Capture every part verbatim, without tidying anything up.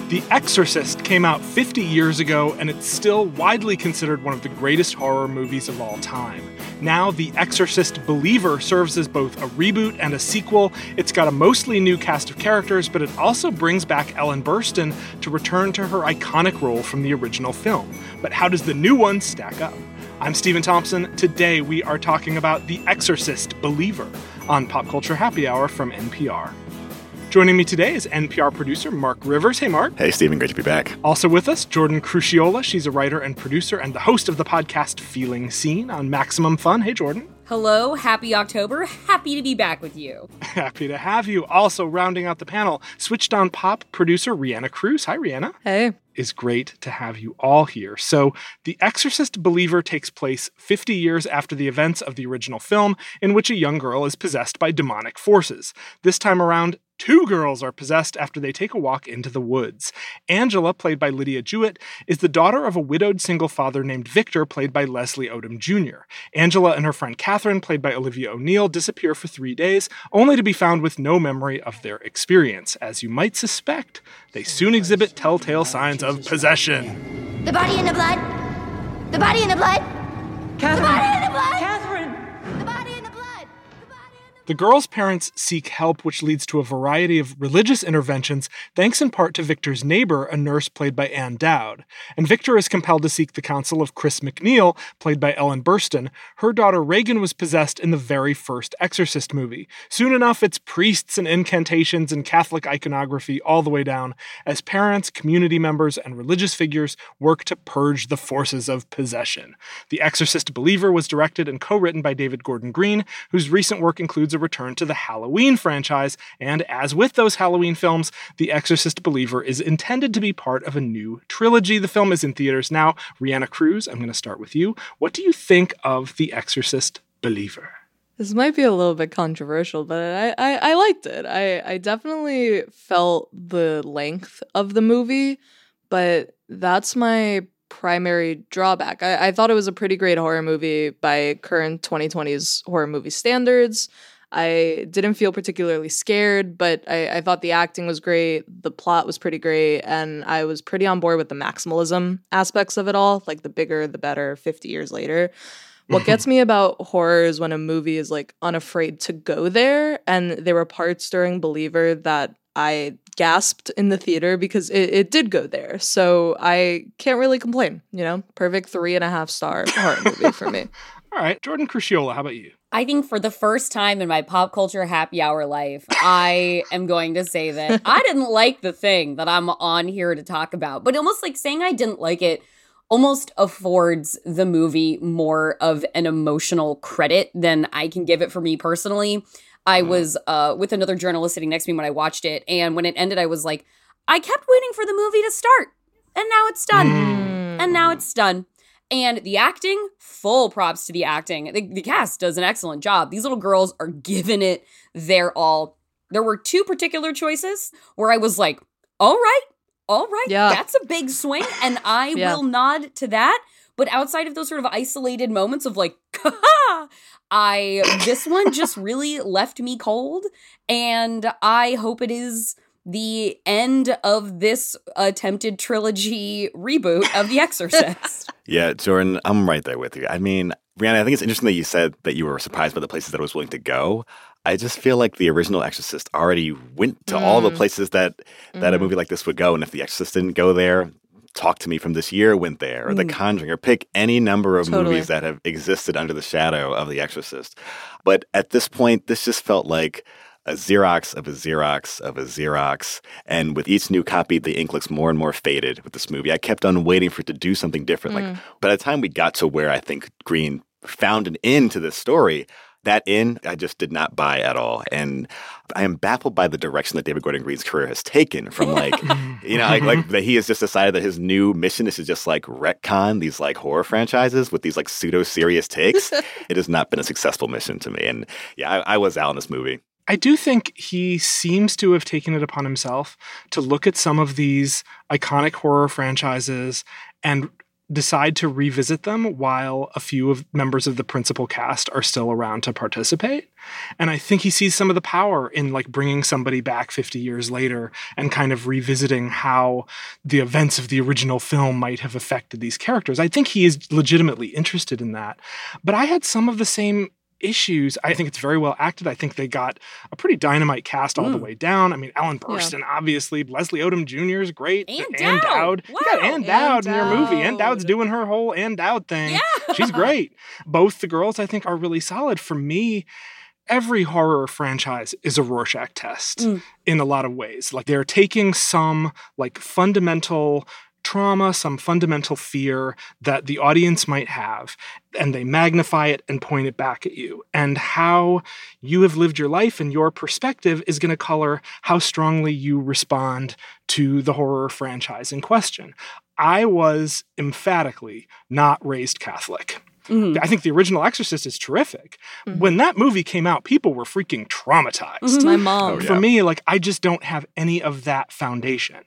The Exorcist came out fifty years ago, and it's still widely considered one of the greatest horror movies of all time. Now, The Exorcist Believer serves as both a reboot and a sequel. It's got a mostly new cast of characters, but it also brings back Ellen Burstyn to return to her iconic role from the original film. But how does the new one stack up? I'm Stephen Thompson. Today we are talking about The Exorcist Believer on Pop Culture Happy Hour from N P R. Joining me today is N P R producer Mark Rivers. Hey, Mark. Hey, Stephen. Great to be back. Also with us, Jordan Crucchiola. She's a writer and producer and the host of the podcast Feeling Seen on Maximum Fun. Hey, Jordan. Hello. Happy October. Happy to be back with you. Happy to have you. Also rounding out the panel, Switched on Pop producer Rhianna Cruz. Hi, Rhianna. Hey. Is great to have you all here. So, The Exorcist Believer takes place fifty years after the events of the original film, in which a young girl is possessed by demonic forces. This time around, two girls are possessed after they take a walk into the woods. Angela, played by Lydia Jewett, is the daughter of a widowed single father named Victor, played by Leslie Odom Junior Angela and her friend Catherine, played by Olivia O'Neill, disappear for three days, only to be found with no memory of their experience. As you might suspect, they soon exhibit telltale signs of possession. The body in the blood. The body in the blood. Catherine. The body in the blood. Catherine. The body in the blood. The body in the The girls' parents seek help, which leads to a variety of religious interventions, thanks in part to Victor's neighbor, a nurse played by Ann Dowd. And Victor is compelled to seek the counsel of Chris MacNeil, played by Ellen Burstyn. Her daughter Regan was possessed in the very first Exorcist movie. Soon enough, it's priests and incantations and Catholic iconography all the way down, as parents, community members, and religious figures work to purge the forces of possession. The Exorcist Believer was directed and co-written by David Gordon Green, whose recent work includes a return to the Halloween franchise, and as with those Halloween films, The Exorcist Believer is intended to be part of a new trilogy. The film is in theaters now. Rhianna Cruz, I'm going to start with you. What do you think of The Exorcist Believer? This might be a little bit controversial, but I, I, I liked it. I, I definitely felt the length of the movie, but that's my primary drawback. I, I thought it was a pretty great horror movie by current twenty twenties horror movie standards. I didn't feel particularly scared, but I, I thought the acting was great, the plot was pretty great, and I was pretty on board with the maximalism aspects of it all, like the bigger, the better, fifty years later. What gets me about horror is when a movie is like unafraid to go there, and there were parts during Believer that I gasped in the theater because it, it did go there. So I can't really complain, you know? Perfect three and a half star horror movie for me. All right, Jordan Crucchiola, how about you? I think for the first time in my pop culture happy hour life, I am going to say that I didn't like the thing that I'm on here to talk about. But almost like saying I didn't like it almost affords the movie more of an emotional credit than I can give it for me personally. I was uh, with another journalist sitting next to me when I watched it, and when it ended, I was like, I kept waiting for the movie to start, and now it's done. Mm. And now it's done. And the acting, full props to the acting. The, the cast does an excellent job. These little girls are giving it their all. There were two particular choices where I was like, all right, all right, yeah. That's a big swing, and I yeah. will nod to that. But outside of those sort of isolated moments of like, ha I, this one just really left me cold, and I hope it is the end of this attempted trilogy reboot of The Exorcist. Yeah, Jordan, I'm right there with you. I mean, Rhianna, I think it's interesting that you said that you were surprised by the places that it was willing to go. I just feel like the original Exorcist already went to mm. all the places that, that mm. a movie like this would go, and if The Exorcist didn't go there, Talk to Me from this year went there, or The Conjuring, or pick any number of totally. movies that have existed under the shadow of The Exorcist. But at this point, this just felt like a Xerox of a Xerox of a Xerox. And with each new copy, the ink looks more and more faded with this movie. I kept on waiting for it to do something different. Mm. Like, by the time we got to where I think Green found an end to this story, that in, I just did not buy at all. And I am baffled by the direction that David Gordon Green's career has taken from like, you know, like, like that he has just decided that his new mission is to just like retcon these like horror franchises with these like pseudo-serious takes. It has not been a successful mission to me. And yeah, I, I was out in this movie. I do think he seems to have taken it upon himself to look at some of these iconic horror franchises and decide to revisit them while a few of members of the principal cast are still around to participate. And I think he sees some of the power in like bringing somebody back fifty years later and kind of revisiting how the events of the original film might have affected these characters. I think he is legitimately interested in that. But I had some of the same issues. I think it's very well acted. I think they got a pretty dynamite cast all mm. the way down. I mean, Ellen Burstyn, yeah. obviously. Leslie Odom Junior is great. Ann Ann Dowd. Dowd. Wow. You got Ann Dowd in your movie. Ann Dowd's doing her whole Ann Dowd thing. Yeah. She's great. Both the girls, I think, are really solid. For me, every horror franchise is a Rorschach test mm. in a lot of ways. Like they're taking some like fundamental trauma, some fundamental fear that the audience might have, and they magnify it and point it back at you. And how you have lived your life and your perspective is going to color how strongly you respond to the horror franchise in question. I was emphatically not raised Catholic. Mm-hmm. I think the original Exorcist is terrific. Mm-hmm. When that movie came out, people were freaking traumatized. Mm-hmm. My mom. Oh, yeah. For me, like, I just don't have any of that foundation.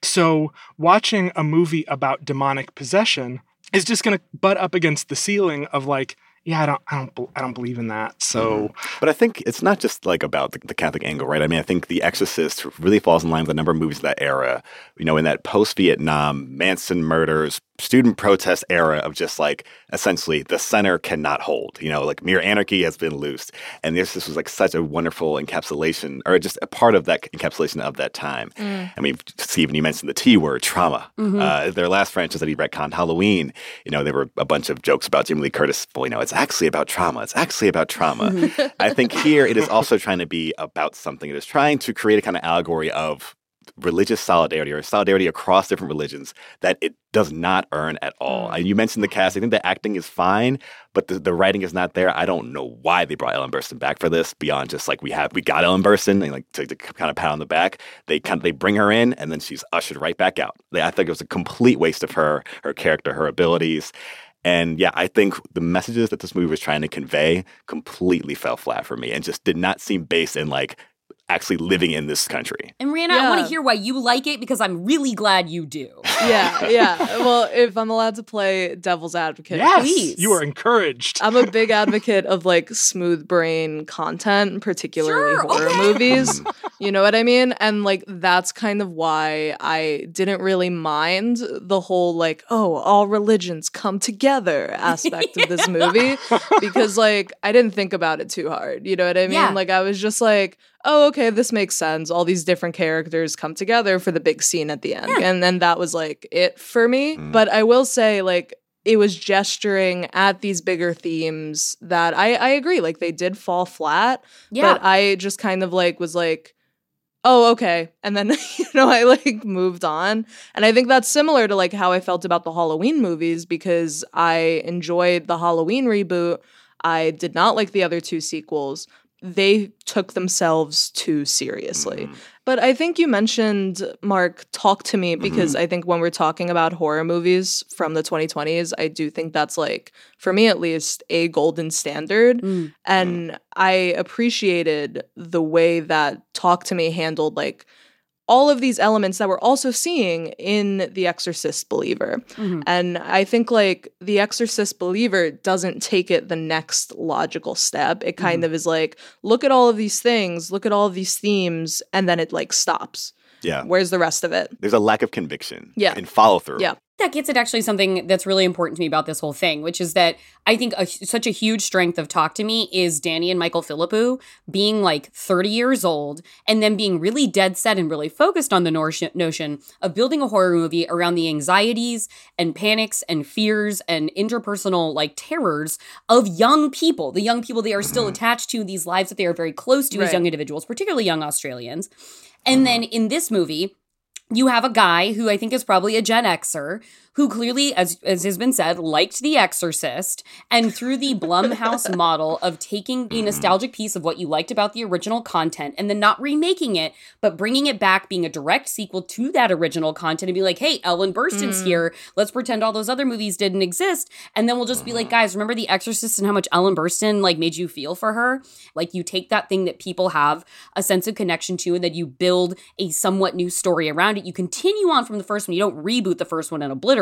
So watching a movie about demonic possession is just going to butt up against the ceiling of like, yeah, I don't, I don't, I don't believe in that. So, mm-hmm. But I think it's not just like about the, the Catholic angle, right? I mean, I think The Exorcist really falls in line with a number of movies of that era. You know, in that post-Vietnam Manson murders, student protest era of just like essentially the center cannot hold. You know, like mere anarchy has been loosed, and this this was like such a wonderful encapsulation, or just a part of that encapsulation of that time. Mm. I mean, Stephen, you mentioned the T word, trauma. Mm-hmm. Uh, their last franchise that he retconned, Halloween. You know, there were a bunch of jokes about Jamie Lee Curtis. Well, you know, it's actually about trauma. It's actually about trauma. Mm-hmm. I think here it is also trying to be about something. It is trying to create a kind of allegory of religious solidarity or solidarity across different religions that it does not earn at all. And you mentioned the cast. I think the acting is fine, but the, the writing is not there. I don't know why they brought Ellen Burstyn back for this beyond just like we have we got Ellen Burstyn and like to, to kind of pat on the back. They kind of they bring her in and then she's ushered right back out. They, I think it was a complete waste of her, her character, her abilities. And yeah, I think the messages that this movie was trying to convey completely fell flat for me and just did not seem based in like actually living in this country. And Rihanna, yeah. I want to hear why you like it because I'm really glad you do. Yeah, yeah. Well, if I'm allowed to play devil's advocate, yes, please. You are encouraged. I'm a big advocate of like smooth brain content, particularly Sure, horror okay. movies. You know what I mean? And like that's kind of why I didn't really mind the whole like, oh, all religions come together aspect of this movie because like I didn't think about it too hard. You know what I mean? Yeah. Like I was just like, oh, okay, this makes sense. All these different characters come together for the big scene at the end. Yeah. And then that was like it for me. Mm. But I will say, like, it was gesturing at these bigger themes that I, I agree, like, they did fall flat. Yeah. But I just kind of like was like, oh, okay. And then, you know, I like moved on. And I think that's similar to like how I felt about the Halloween movies because I enjoyed the Halloween reboot. I did not like the other two sequels. They took themselves too seriously. Mm-hmm. But I think you mentioned, Mark, Talk to Me, because mm-hmm. I think when we're talking about horror movies from the twenty twenties, I do think that's like, for me at least, a golden standard. Mm. And I appreciated the way that Talk to Me handled like all of these elements that we're also seeing in The Exorcist Believer. Mm-hmm. And I think like The Exorcist Believer doesn't take it the next logical step. It kind mm-hmm. of is like, look at all of these things, look at all of these themes, and then it like stops. Yeah. Where's the rest of it? There's a lack of conviction yeah. and follow through. Yeah. That gets at actually something that's really important to me about this whole thing, which is that I think a, such a huge strength of Talk to Me is Danny and Michael Philippou being like thirty years old and then being really dead set and really focused on the notion, notion of building a horror movie around the anxieties and panics and fears and interpersonal like terrors of young people, the young people they are still attached to, these lives that they are very close to right. as young individuals, particularly young Australians. And then in this movie, you have a guy who I think is probably a Gen Xer who clearly, as, as has been said, liked The Exorcist, and through the Blumhouse model of taking a nostalgic piece of what you liked about the original content and then not remaking it, but bringing it back, being a direct sequel to that original content and be like, hey, Ellen Burstyn's mm. here. Let's pretend all those other movies didn't exist. And then we'll just be like, guys, remember The Exorcist and how much Ellen Burstyn like made you feel for her? Like you take that thing that people have a sense of connection to and then you build a somewhat new story around it. You continue on from the first one. You don't reboot the first one and obliterate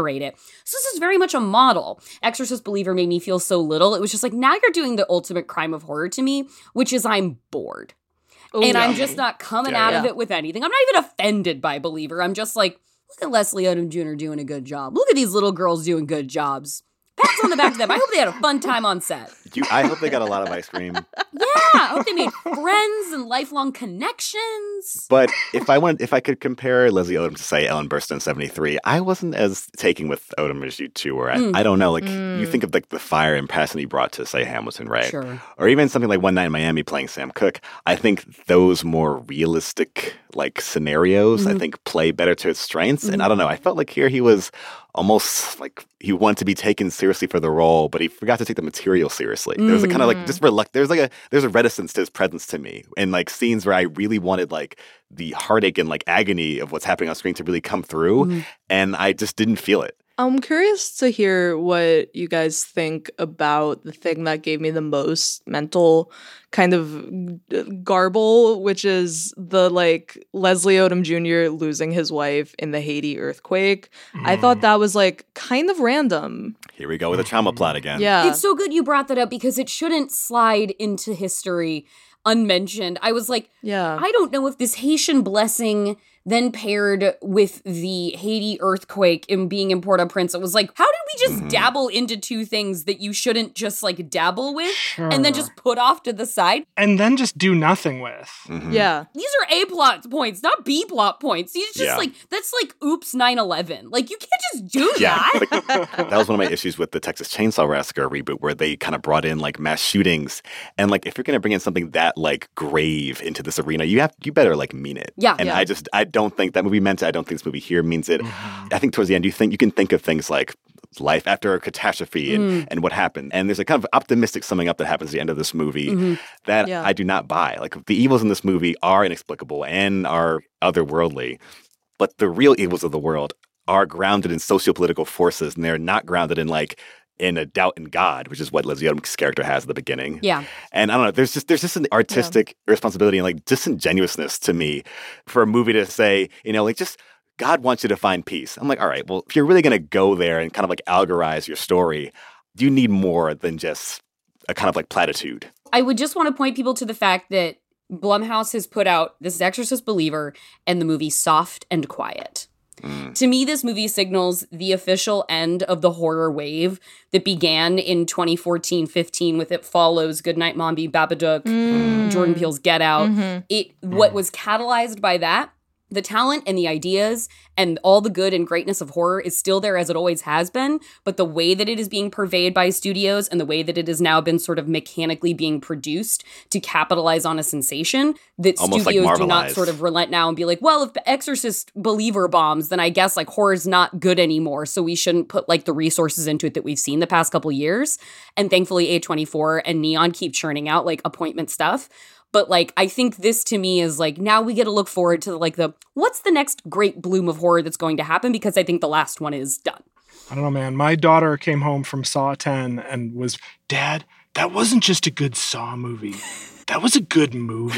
reiterate it. So this is very much a model. Exorcist Believer made me feel so little. It was just like, now you're doing the ultimate crime of horror to me, which is I'm bored. Ooh, and yeah. I'm just not coming Yeah, out yeah. of it with anything. I'm not even offended by Believer. I'm just like, look at Leslie Odom Junior doing a good job. Look at these little girls doing good jobs. Pats on the back to them. I hope they had a fun time on set. You, I hope they got a lot of ice cream. Yeah, I hope they made friends and lifelong connections. But if I want, if I could compare Leslie Odom to say Ellen Burstyn seventy-three, I wasn't as taking with Odom as you two were. I, Mm. I don't know, like Mm. you think of like the fire and passion he brought to say Hamilton, right? Sure. Or even something like One Night in Miami playing Sam Cooke. I think those more realistic like scenarios, Mhm. I think play better to its strengths. And Mhm. I don't know, I felt like here he was almost like he wanted to be taken seriously for the role, but he forgot to take the material seriously. There was a kind of like Mm. just reluct. There's like a there's a reticence to his presence to me, and like scenes where I really wanted like the heartache and like agony of what's happening on screen to really come through, Mhm. and I just didn't feel it. I'm curious to hear what you guys think about the thing that gave me the most mental kind of g- garble, which is the like Leslie Odom Junior losing his wife in the Haiti earthquake. I thought that was like kind of random. Here we go with a trauma plot again. Yeah. It's so good you brought that up because it shouldn't slide into history unmentioned. I was like, yeah. I don't know if this Haitian blessing then paired with the Haiti earthquake and being in Port-au-Prince, it was like, how did we just Mhm. dabble into two things that you shouldn't just like dabble with and then Sure. just put off to the side? and then just do nothing with. Mhm. yeah. These are A plot points, not B plot points. These just Yeah. like, that's like oops nine eleven. Like you can't just do Yeah, that. like, that was one of my issues with the Texas Chainsaw Massacre reboot, where they kind of brought in like mass shootings, and like if you're going to bring in something that like grave into this arena, you have you better like mean it. Yeah. And Yeah. I just I don't think that movie meant it. I don't think this movie here means it. I think towards the end, you think you can think of things like life after a catastrophe and, Mm. and what happened. And there's a kind of optimistic summing up that happens at the end of this movie Mhm. that Yeah. I do not buy. Like the evils in this movie are inexplicable and are otherworldly, but the real evils of the world are grounded in sociopolitical forces, and they're not grounded in like in a doubt in God, which is what Leslie Odom's character has at the beginning. Yeah. And I don't know, there's just there's just an artistic responsibility and like disingenuousness to me for a movie to say, you know, like just God wants you to find peace. I'm like, all right, well, if you're really going to go there and kind of like allegorize your story, you need more than just a kind of like platitude. I would just want to point people to the fact that Blumhouse has put out this is Exorcist Believer and the movie Soft and Quiet. Mm. To me, this movie signals the official end of the horror wave that began in twenty fourteen fifteen with It Follows, Goodnight Mombi, Babadook, Mm. Jordan Peele's Get Out. Mhm. It what was catalyzed by that, the talent and the ideas and all the good and greatness of horror is still there as it always has been, but the way that it is being purveyed by studios and the way that it has now been sort of mechanically being produced to capitalize on a sensation that Almost like studios do not Marvelized. sort of relent now and be like, well, if The Exorcist Believer bombs, then I guess like horror's not good anymore, so we shouldn't put like the resources into it that we've seen the past couple years. And thankfully A twenty-four and Neon keep churning out like appointment stuff. But like, I think this to me is like, now we get to look forward to like the, what's the next great bloom of horror that's going to happen? Because I think the last one is done. I don't know, man. My daughter came home from Saw ten and was, Dad, that wasn't just a good Saw movie. That was a good movie.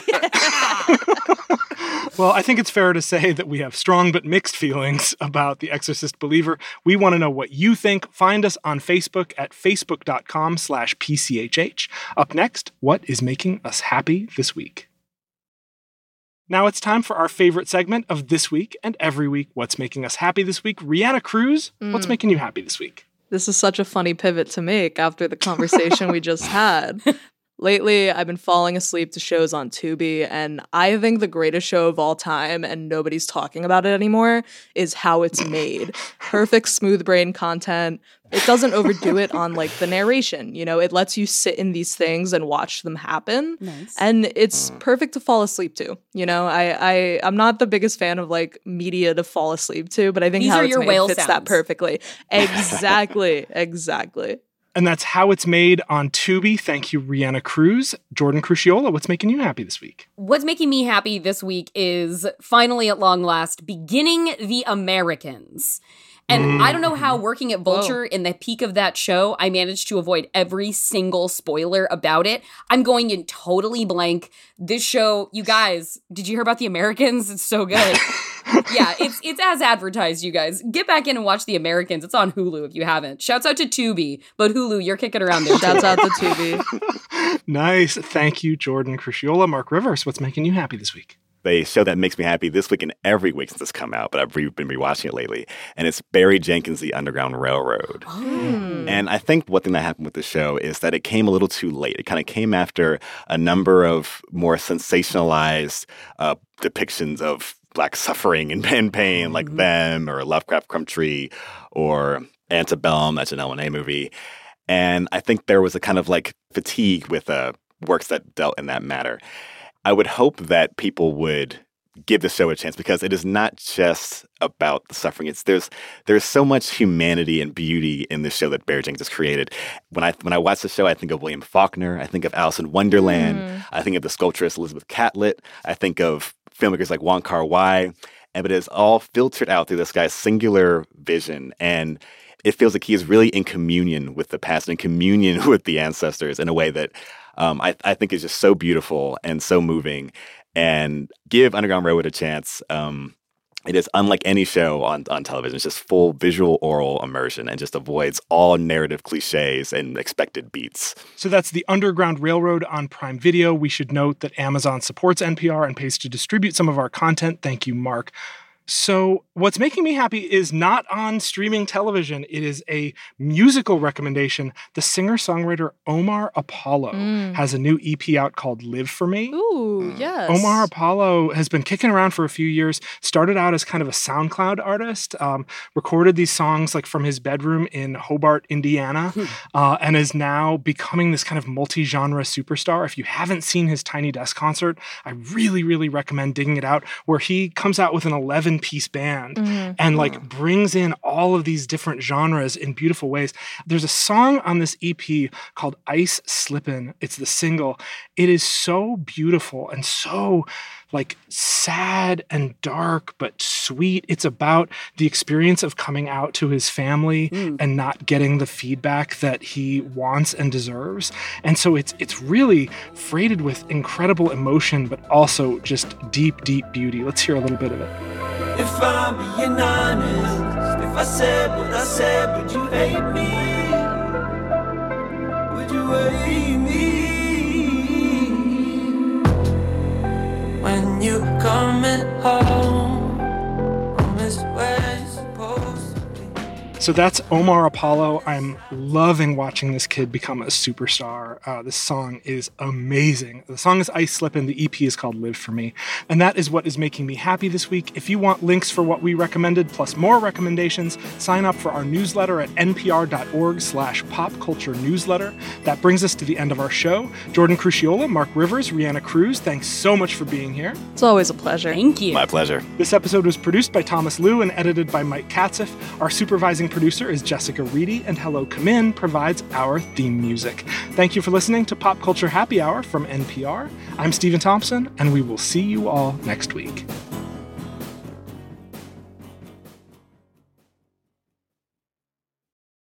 Well, I think it's fair to say that we have strong but mixed feelings about The Exorcist Believer. We want to know what you think. Find us on Facebook at facebook.com slash PCHH. Up next, what is making us happy this week? Now it's time for our favorite segment of this week and every week. What's making us happy this week? Rihanna Cruz, what's Mm. making you happy this week? This is such a funny pivot to make after the conversation we just had. Lately, I've been falling asleep to shows on Tubi, and I think the greatest show of all time, and nobody's talking about it anymore, is How It's Made. Perfect smooth brain content. It doesn't overdo it on like the narration, you know, it lets you sit in these things and watch them happen. Nice. And it's perfect to fall asleep to. You know, I, I I'm not the biggest fan of like media to fall asleep to, but I think These How are It's your Made whale fits that sounds. perfectly. Exactly. Exactly. And that's How It's Made on Tubi. Thank you, Rihanna Cruz. Jordan Crucchiola, what's making you happy this week? What's making me happy this week is finally at long last beginning The Americans. And I don't know how working at Vulture in the peak of that show, I managed to avoid every single spoiler about it. I'm going in totally blank. This show, you guys, did you hear about The Americans? It's so good. Yeah, it's it's as advertised, you guys. Get back in and watch The Americans. It's on Hulu if you haven't. Shouts out to Tubi, but Hulu, you're kicking around there. Shouts out to Tubi. Nice. Thank you, Jordan Crucchiola. Mark Rivers, what's making you happy this week? The show that makes me happy this week and every week since it's come out, but I've re- been rewatching it lately, and it's Barry Jenkins' The Underground Railroad. Oh. And I think one thing that happened with the show is that it came a little too late. It kind of came after a number of more sensationalized uh, depictions of Black suffering and, and pain, mm-hmm. like Them or Lovecraft Country or Antebellum, that's an L and A movie. And I think there was a kind of like fatigue with uh, works that dealt in that matter. I would hope that people would give the show a chance because it is not just about the suffering. It's there's there's so much humanity and beauty in this show that Barry Jenkins has created. When I when I watch the show, I think of William Faulkner. I think of Alice in Wonderland. Mm. I think of the sculptress Elizabeth Catlett. I think of filmmakers like Wong Kar-wai. And it is all filtered out through this guy's singular vision. And it feels like he is really in communion with the past and in communion with the ancestors in a way that um, I, I think is just so beautiful and so moving. And give Underground Railroad a chance. Um, it is unlike any show on, on television. It's just full visual oral immersion and just avoids all narrative cliches and expected beats. So that's The Underground Railroad on Prime Video. We should note that Amazon supports N P R and pays to distribute some of our content. Thank you, Mark. So what's making me happy is not on streaming television. It is a musical recommendation. The singer-songwriter Omar Apollo mm. has a new E P out called Live For Me. Ooh, yes. Omar Apollo has been kicking around for a few years, started out as kind of a SoundCloud artist, um, recorded these songs like from his bedroom in Hobart, Indiana, hmm. uh, and is now becoming this kind of multi-genre superstar. If you haven't seen his Tiny Desk concert, I really, really recommend digging it out, where he comes out with an eleven piece band mm-hmm. and like brings in all of these different genres in beautiful ways. There's a song on this E P called Ice Slippin'. It's the single. It is so beautiful and so like sad and dark, but sweet. It's about the experience of coming out to his family mm. and not getting the feedback that he wants and deserves. And so it's it's really freighted with incredible emotion, but also just deep, deep beauty. Let's hear a little bit of it. If I'm being honest, if I said what I said, would you hate me? Would you hate me? When you coming home, home is where you're supposed to be. So that's Omar Apollo. I'm loving watching this kid become a superstar. Uh, this song is amazing. The song is Ice Slippin'. The E P is called Live For Me. And that is what is making me happy this week. If you want links for what we recommended, plus more recommendations, sign up for our newsletter at npr.org slash popculture newsletter. That brings us to the end of our show. Jordan Crucchiola, Mark Rivers, Rihanna Cruz, thanks so much for being here. It's always a pleasure. Thank you. My pleasure. This episode was produced by Thomas Liu and edited by Mike Katzeff. Our supervising producer is Jessica Reedy, and Hello Come In provides our theme music. Thank you for listening to Pop Culture Happy Hour from N P R. I'm Stephen Thompson, and we will see you all next week.